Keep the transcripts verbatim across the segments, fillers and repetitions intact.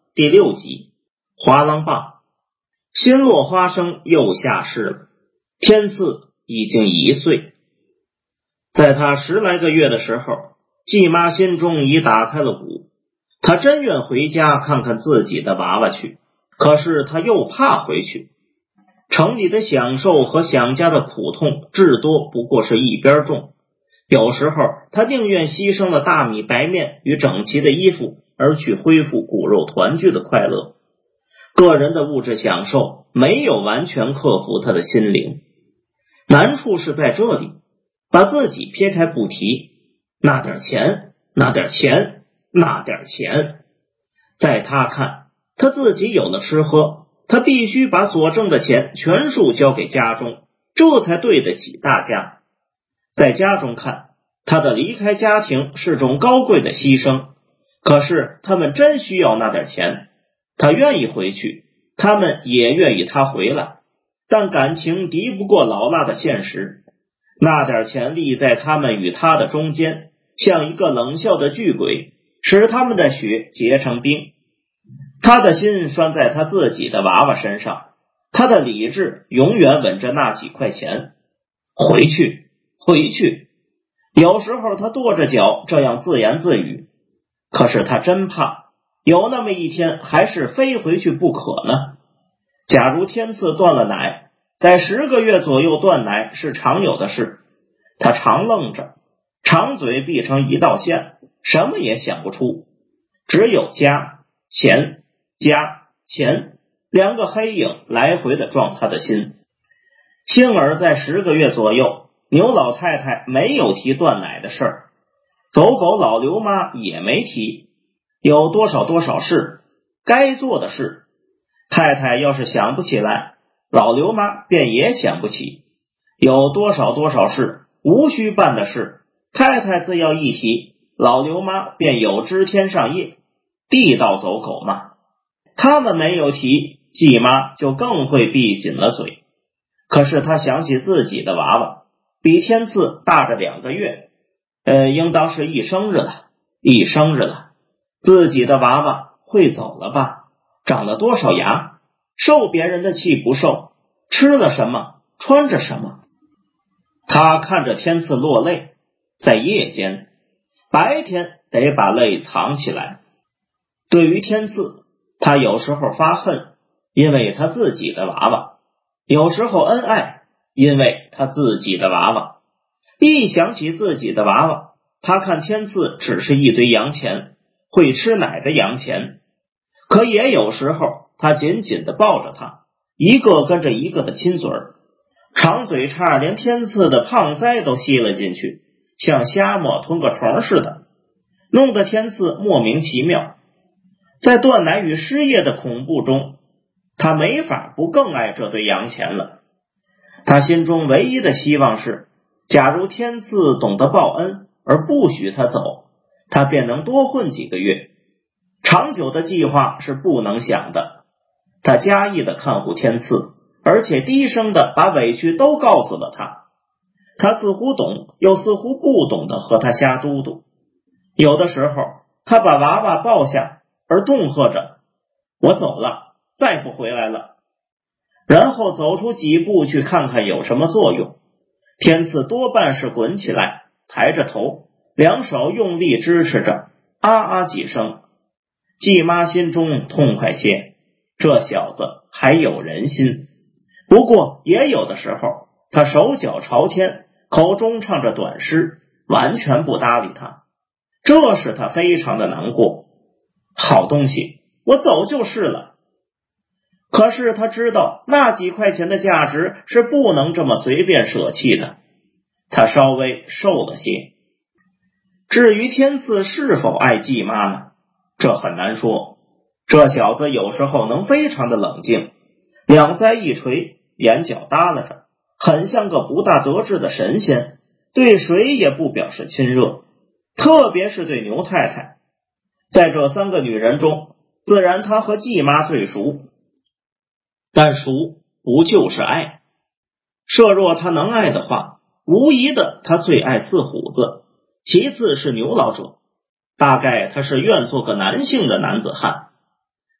第六集，滑狼棒。新落花生又下世了，天赐已经一岁。在他十来个月的时候，季妈心中已打开了鼓，她真愿回家看看自己的娃娃去，可是她又怕回去。城里的享受和想家的苦痛至多不过是一边重，有时候她宁愿牺牲了大米白面与整齐的衣服，而去恢复骨肉团聚的快乐。个人的物质享受没有完全克服他的心灵，难处是在这里。把自己撇开不提，那点钱，那点钱，那点钱，在他看，他自己有了吃喝，他必须把所挣的钱全数交给家中，这才对得起大家。在家中看，他的离开家庭是种高贵的牺牲，可是他们真需要那点钱，他愿意回去，他们也愿意他回来，但感情敌不过老辣的现实。那点钱立在他们与他的中间，像一个冷笑的巨鬼，使他们的血结成冰。他的心拴在他自己的娃娃身上，他的理智永远稳着那几块钱。回去，回去。有时候他跺着脚这样自言自语，可是他真怕有那么一天还是非回去不可呢。假如天赐断了奶，在十个月左右断奶是常有的事，他常愣着，长嘴闭成一道线，什么也想不出，只有家、钱、家、钱两个黑影来回的撞他的心。幸而在十个月左右，牛老太太没有提断奶的事儿，走狗老刘妈也没提，有多少多少事，该做的事，太太要是想不起来，老刘妈便也想不起，有多少多少事无需办的事，太太自要一提，老刘妈便有知天上夜，地道走狗嘛。他们没有提，季妈就更会闭紧了嘴。可是她想起自己的娃娃，比天赐大着两个月，呃，应当是一生日了，一生日了。自己的娃娃会走了吧？长了多少牙？受别人的气不受？吃了什么？穿着什么？他看着天赐落泪，在夜间，白天得把泪藏起来。对于天赐，他有时候发恨，因为他自己的娃娃；有时候恩爱，因为他自己的娃娃。一想起自己的娃娃，他看天赐只是一堆洋钱，会吃奶的洋钱。可也有时候他紧紧地抱着他，一个跟着一个的亲嘴儿，长嘴叉连天赐的胖腮都吸了进去，像虾蟆吞个虫似的，弄得天赐莫名其妙。在断奶与失业的恐怖中，他没法不更爱这堆洋钱了。他心中唯一的希望是，假如天赐懂得报恩而不许他走，他便能多混几个月。长久的计划是不能想的。他加意的看护天赐，而且低声的把委屈都告诉了他。他似乎懂，又似乎不懂的和他瞎嘟嘟。有的时候，他把娃娃抱下，而恫喝着：“我走了，再不回来了。”然后走出几步去看看有什么作用。天赐多半是滚起来，抬着头，两手用力支持着，啊啊几声。季妈心中痛快些，这小子还有人心。不过也有的时候，他手脚朝天，口中唱着短诗，完全不搭理他，这使他非常的难过。好东西，我走就是了。可是他知道那几块钱的价值是不能这么随便舍弃的，他稍微瘦了些。至于天赐是否爱季妈呢？这很难说。这小子有时候能非常的冷静，两腮一垂，眼角耷拉着，很像个不大得志的神仙，对谁也不表示亲热，特别是对牛太太。在这三个女人中，自然他和季妈最熟，但熟不就是爱？设若他能爱的话，无疑的他最爱四虎子，其次是牛老者，大概他是愿做个男性的男子汉。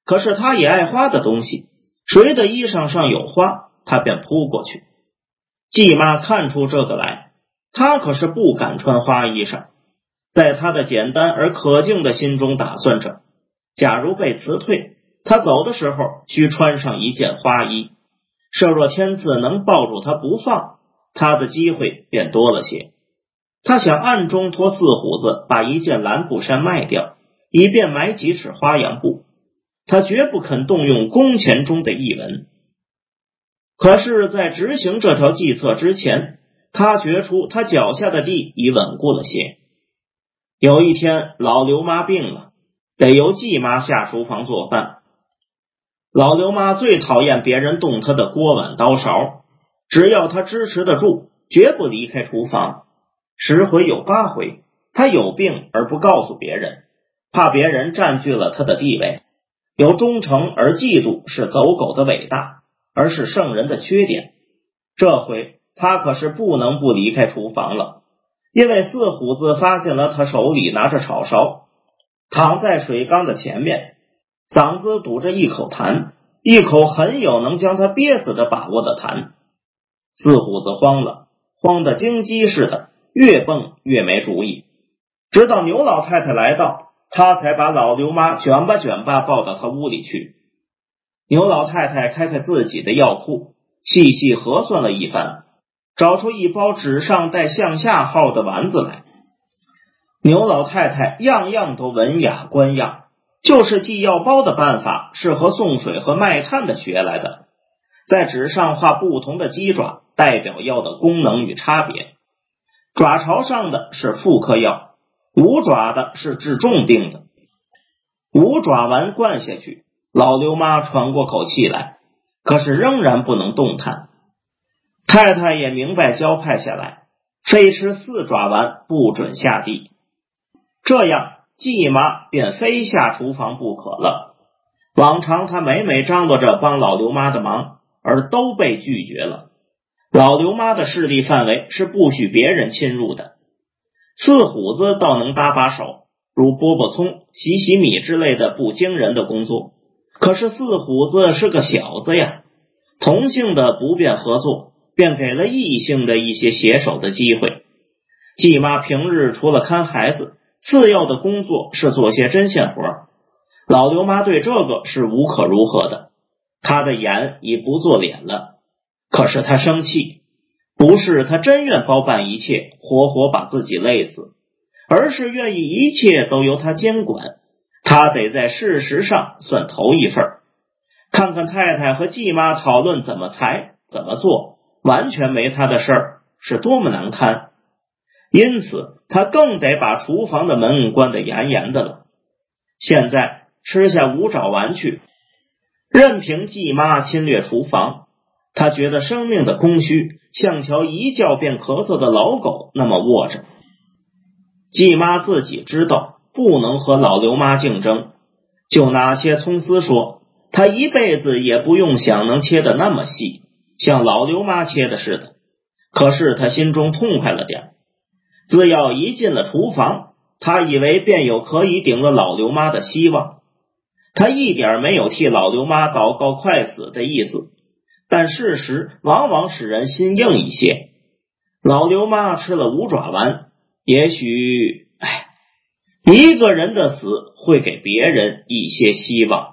可是他也爱花的东西，谁的衣裳上有花，他便扑过去。季妈看出这个来，他可是不敢穿花衣裳，在他的简单而可敬的心中打算着，假如被辞退，他走的时候需穿上一件花衣，设若天赐能抱住他不放，他的机会便多了些。他想暗中托四虎子把一件蓝布衫卖掉，以便买几尺花洋布，他绝不肯动用工钱中的一文。可是在执行这条计策之前，他觉出他脚下的地已稳固了些。有一天老刘妈病了，得由季妈下厨房做饭。老刘妈最讨厌别人动她的锅碗刀勺，只要她支持得住，绝不离开厨房。十回有八回，她有病而不告诉别人，怕别人占据了她的地位。有忠诚而嫉妒是走狗的伟大，而是圣人的缺点。这回他可是不能不离开厨房了，因为四虎子发现了他手里拿着炒勺，躺在水缸的前面，嗓子堵着一口痰，一口很有能将他憋死的把握的痰。四虎子慌了，慌得惊鸡似的，越蹦越没主意。直到牛老太太来到，他才把老刘妈卷吧卷吧抱到他屋里去。牛老太太开开自己的药库，细细核算了一番，找出一包纸上带向下号的丸子来。牛老太太样样都文雅官样，就是寄药包的办法是和送水和卖炭的学来的，在纸上画不同的鸡爪，代表药的功能与差别。爪巢上的是妇科药，五爪的是治重病的。五爪丸灌下去，老刘妈喘过口气来，可是仍然不能动弹。太太也明白交派下来，非吃四爪丸不准下地。这样季妈便非下厨房不可了。往常她每每张罗着帮老刘妈的忙，而都被拒绝了。老刘妈的势力范围是不许别人侵入的。四虎子倒能搭把手，如剥剥葱、洗洗米之类的不惊人的工作，可是四虎子是个小子呀，同性的不便合作，便给了异性的一些携手的机会。季妈平日除了看孩子，次要的工作是做些针线活，老刘妈对这个是无可如何的，她的眼已不做脸了。可是她生气，不是她真愿包办一切，活活把自己累死，而是愿意一切都由她监管，她得在事实上算头一份。看看太太和季妈讨论怎么裁怎么做，完全没她的事儿，是多么难堪。因此他更得把厨房的门关得严严的了。现在吃下五爪丸去，任凭季妈侵略厨房，他觉得生命的空虚像条一叫便咳嗽的老狗那么卧着。季妈自己知道不能和老刘妈竞争，就拿切葱丝说，她一辈子也不用想能切得那么细，像老刘妈切的似的。可是她心中痛快了点，只要一进了厨房，他以为便有可以顶了老刘妈的希望。他一点没有替老刘妈祷告快死的意思，但事实往往使人心硬一些。老刘妈吃了五爪丸，也许哎，一个人的死会给别人一些希望。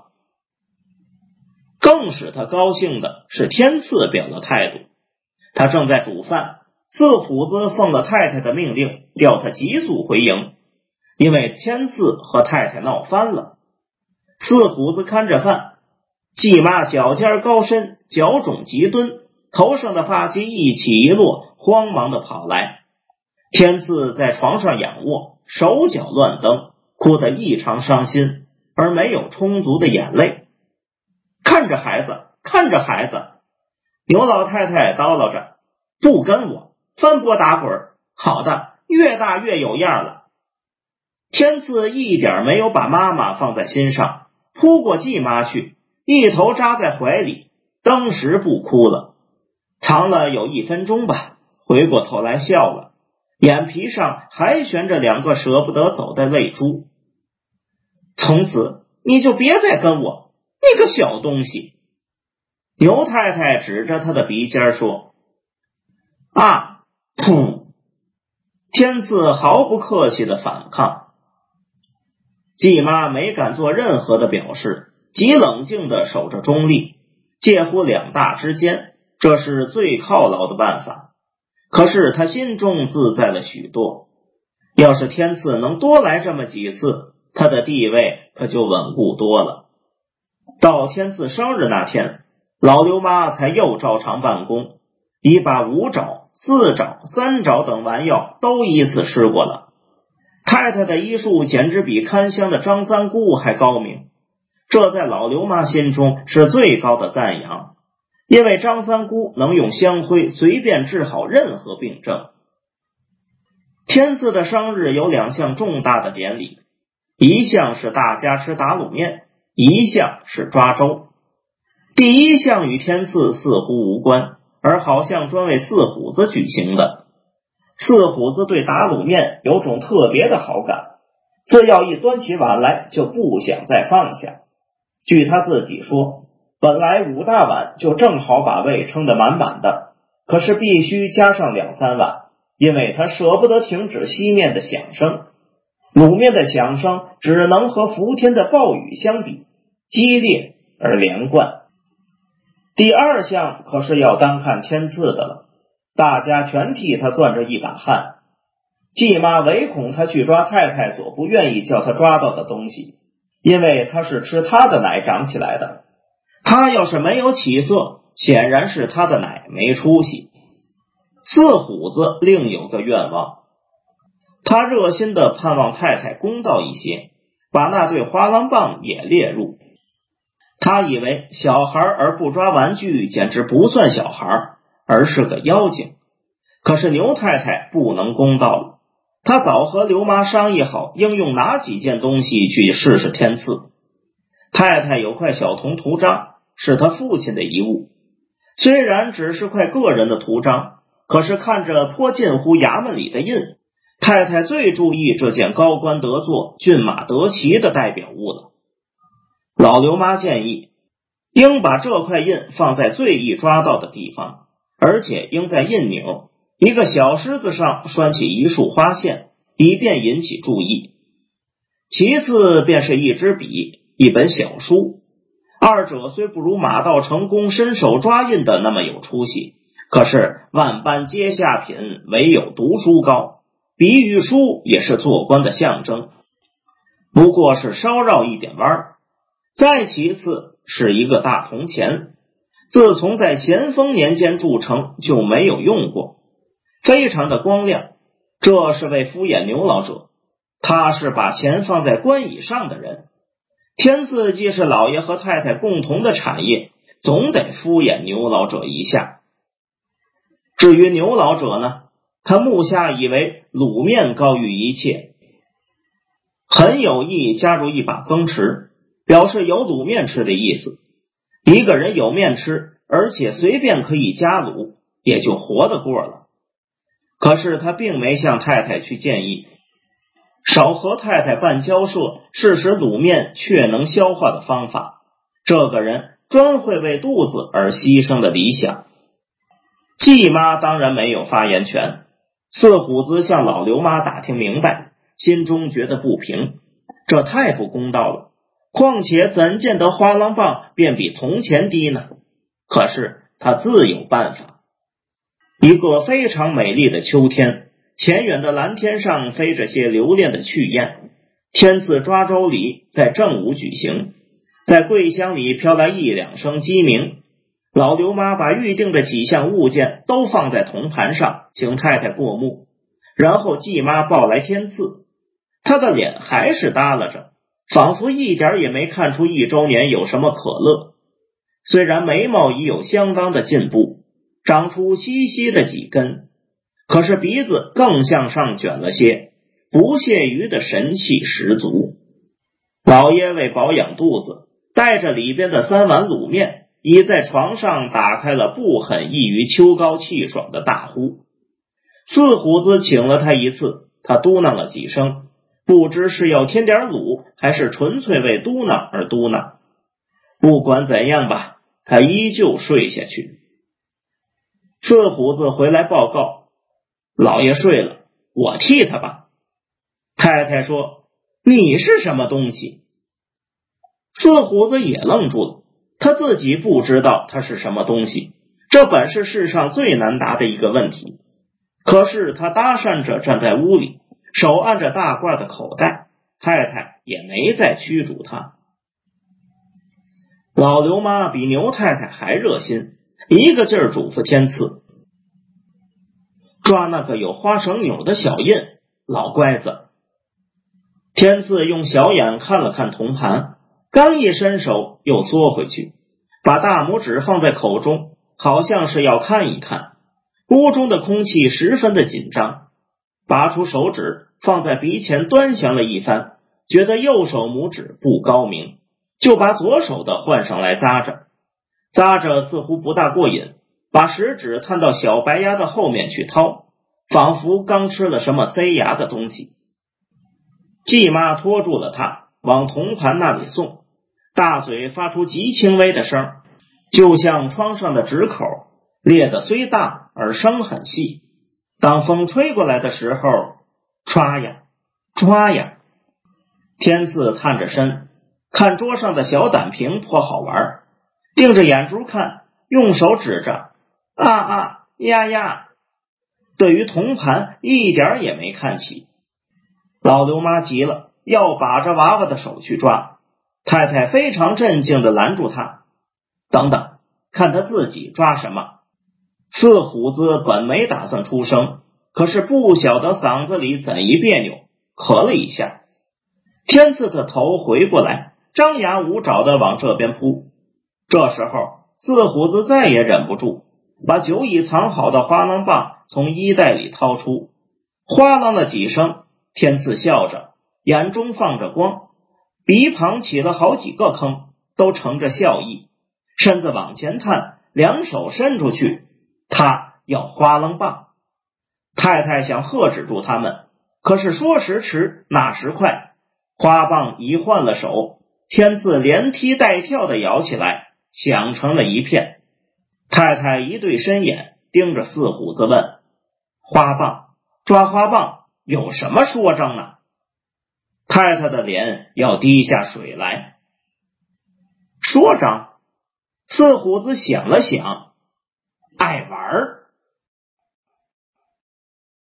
更使他高兴的是天赐表了态度。他正在煮饭，四虎子奉了太太的命令，要他急速回营，因为天赐和太太闹翻了。四虎子看着饭，季妈脚尖高伸，脚踵急蹲，头上的发髻一起一落，慌忙的跑来。天赐在床上仰卧，手脚乱蹬，哭得异常伤心，而没有充足的眼泪。看着孩子，看着孩子，牛老太太叨唠着，不跟我翻波打滚，好的，越大越有样了。天赐一点没有把妈妈放在心上，扑过季妈去，一头扎在怀里，登时不哭了，藏了有一分钟吧，回过头来笑了，眼皮上还悬着两个舍不得走的泪珠。从此你就别再跟我， 你个小东西！牛太太指着他的鼻尖说：啊，砰！天赐毫不客气的反抗。季妈没敢做任何的表示，极冷静的守着中立，介乎两大之间，这是最犒劳的办法。可是他心中自在了许多，要是天赐能多来这么几次，他的地位可就稳固多了。到天赐生日那天，老刘妈才又照常办公，已把五爪、四爪、三爪等丸药都依次吃过了。太太的医术简直比看香的张三姑还高明，这在老刘妈心中是最高的赞扬，因为张三姑能用香灰随便治好任何病症。天赐的生日有两项重大的典礼，一项是大家吃打卤面，一项是抓周。第一项与天赐似乎无关，而好像专为四虎子举行的。四虎子对打卤面有种特别的好感，自要一端起碗来就不想再放下。据他自己说，本来五大碗就正好把胃撑得满满的，可是必须加上两三碗，因为他舍不得停止吸面的响声。卤面的响声只能和伏天的暴雨相比，激烈而连贯。第二项可是要单看天赐的了，大家全替他攥着一把汗。季妈唯恐他去抓太太所不愿意叫他抓到的东西，因为他是吃他的奶长起来的，他要是没有起色，显然是他的奶没出息。四虎子另有个愿望，他热心的盼望太太公道一些，把那对花郎棒也列入。他以为小孩而不抓玩具简直不算小孩，而是个妖精。可是牛太太不能公道了，她早和刘妈商议好应用哪几件东西去试试天赐。太太有块小铜图章，是她父亲的遗物，虽然只是块个人的图章，可是看着颇近乎衙门里的印，太太最注意这件高官得坐、骏马得骑的代表物了。老刘妈建议，应把这块印放在最易抓到的地方，而且应在印钮一个小狮子上拴起一束花线，以便引起注意。其次便是一支笔，一本小书，二者虽不如马到成功伸手抓印的那么有出息，可是万般皆下品，唯有读书高，笔与书也是做官的象征，不过是稍绕一点弯儿。再其次是一个大铜钱，自从在咸丰年间铸成就没有用过，非常的光亮，这是为敷衍牛老者，他是把钱放在官椅上的人。天赐既是老爷和太太共同的产业，总得敷衍牛老者一下。至于牛老者呢，他目下以为卤面高于一切，很有意加入一把羹匙，表示有卤面吃的意思。一个人有面吃，而且随便可以加卤，也就活得过了。可是他并没向太太去建议，少和太太办交涉，是使卤面确能消化的方法。这个人专会为肚子而牺牲的理想。季妈当然没有发言权，四虎子向老刘妈打听明白，心中觉得不平，这太不公道了。况且怎见得花郎棒便比铜钱低呢？可是他自有办法。一个非常美丽的秋天，前远的蓝天上飞着些留恋的去雁，天赐抓周礼在正午举行，在桂香里飘来一两声鸡鸣。老刘妈把预定的几项物件都放在铜盘上，请太太过目，然后季妈抱来天赐，她的脸还是耷拉着，仿佛一点也没看出一周年有什么可乐。虽然眉毛已有相当的进步，长出稀稀的几根，可是鼻子更向上卷了些，不屑鱼的神气十足。老爷为保养肚子，带着里边的三碗卤面，已在床上打开了不很易于秋高气爽的大呼。四虎子请了他一次，他嘟囔了几声，不知是要添点卤，还是纯粹为嘟囔而嘟囔。 不管怎样吧，他依旧睡下去。四虎子回来报告，老爷睡了，我替他吧。太太说，你是什么东西？四虎子也愣住了，他自己不知道他是什么东西，这本是世上最难答的一个问题。可是他搭讪着站在屋里，手按着大褂的口袋，太太也没再驱逐他。老刘妈比牛太太还热心，一个劲儿嘱咐天赐，抓那个有花绳钮的小印，老乖子。天赐用小眼看了看铜盘，刚一伸手又缩回去，把大拇指放在口中，好像是要看一看。屋中的空气十分的紧张，拔出手指放在鼻前端详了一番，觉得右手拇指不高明，就把左手的换上来咂着，咂着似乎不大过瘾，把食指探到小白鸭的后面去掏，仿佛刚吃了什么塞牙的东西。季妈拖住了他，往铜盘那里送，大嘴发出极轻微的声，就像窗上的纸口，裂得虽大而声很细。当风吹过来的时候，唰呀唰呀。天赐探着身，看桌上的小胆瓶颇好玩，盯着眼珠看，用手指着啊啊呀呀，对于铜盘一点也没看起。老刘妈急了，要把着娃娃的手去抓，太太非常镇静地拦住他，等等，看他自己抓什么。四虎子本没打算出声，可是不晓得嗓子里怎一别扭，咳了一下。天赐的头回过来，张牙舞爪地往这边扑。这时候四虎子再也忍不住，把久已藏好的花囊棒从衣袋里掏出，哗啷了几声。天赐笑着，眼中放着光，鼻旁起了好几个坑，都盛着笑意，身子往前探，两手伸出去，他要花楞棒。太太想喝止住他们，可是说时迟那时快，花棒一换了手，天赐连踢带跳的摇起来，响成了一片。太太一对深眼盯着四虎子问，花棒抓花棒有什么说章呢？太太的脸要滴下水来。说章？四虎子想了想，爱玩